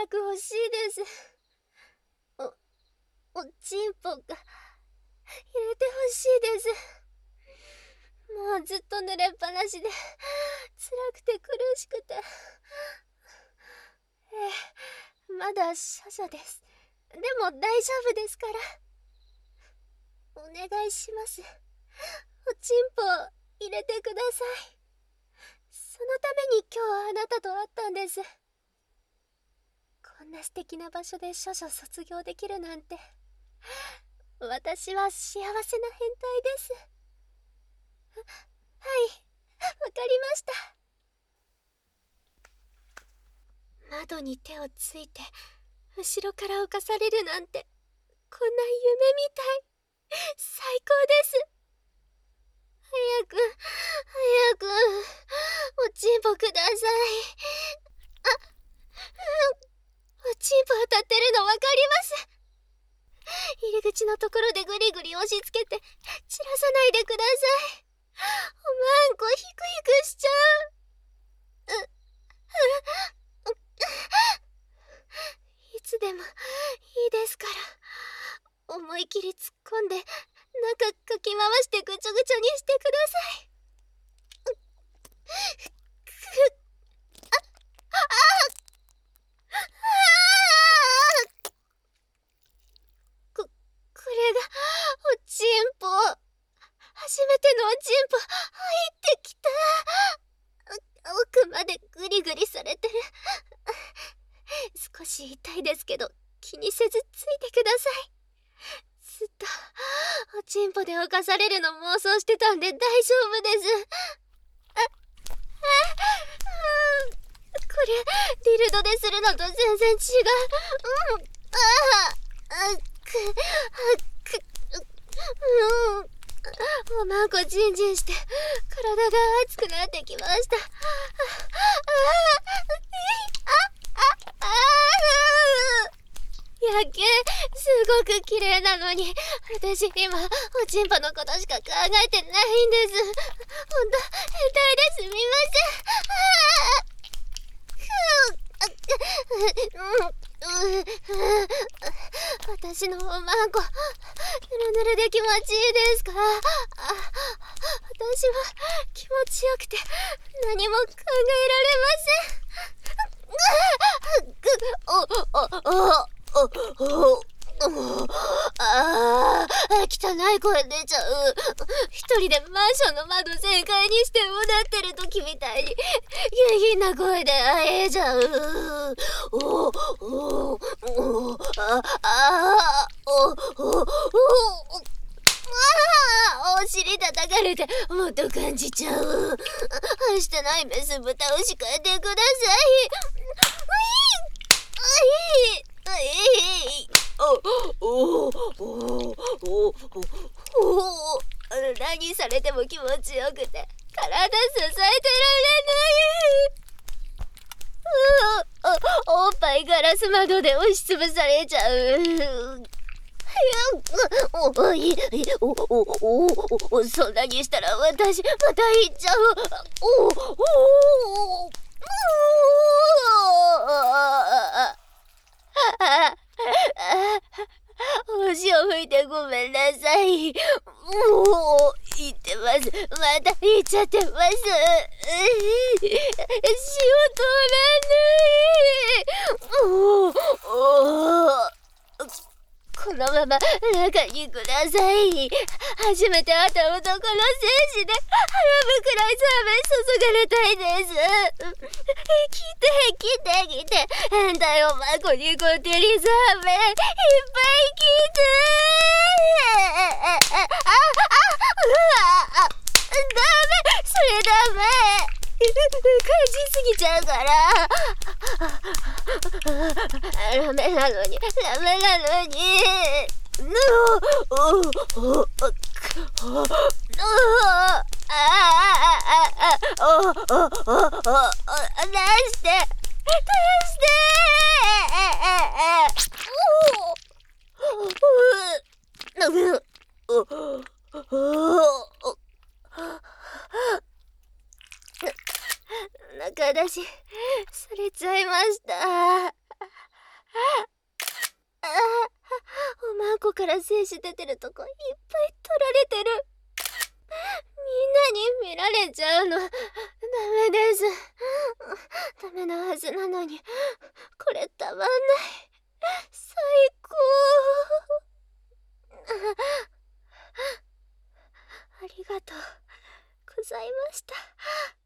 早く欲しいです。おちんぽが入れて欲しいです。もうずっと濡れっぱなしで辛くて苦しくて。まだ処女です。でも大丈夫ですから。お願いします。おちんぽ入れてください。そのために今日あなたと会ったんです。こんな素敵な場所で処女卒業できるなんて、私は幸せな変態です。はい、わかりました。窓に手をついて後ろから侵されるなんて、こんな夢みたい。最高です。早くおちんぽください。おちんぽ当たってるのわかります。入り口のところでグリグリ押し付けて散らさないでください。おまんこヒクヒクしちゃう。いつでもいいですから、思い切り突っ込んで中かき回してぐちょぐちょにしてください。これがおちんぽ。初めてのおちんぽ入ってきた。奥までグリグリされてる。少し痛いですけど気にせずついてください。ずっとおちんぽで侵されるの妄想してたんで大丈夫です。これディルドでするのと全然違う。おまんこジンジンして体が熱くなってきました。夜景すごく綺麗なのに、私今おちんぽのことしか考えてないんです。ほんと変態ですみません。私のおまんこぬるぬるで気持ちいいですか？私は気持ちよくて何も考えられません。汚い声出ちゃう。一人でマンションの窓全開にしてうなってる時みたいに下品な声であえちゃう。お尻叩かれてもっと感じちゃう。してないメス豚牛変えてください。何されても気持ちよくて体支えてられない。おっぱいガラス窓で押しつぶされちゃう。そんなにしたら私また行っちゃう。星を吹いてごめんなさい。もう言ってます。また言っちゃってます。仕事らない。このまま中にください。初めて会った男の精子で腹ぶくらい冷め注がれたいです。来て変態おまこにこってりザーメンいっぱい来て。ダメ、それダメ。感じすぎちゃうから。ダメなのに。中出しされちゃいました。 あおまんこから精子出てるとこいっぱい取られてる。みんなに見られちゃうのダメです。ダメなはずなのにこれたまんない。最高。ありがとうございました。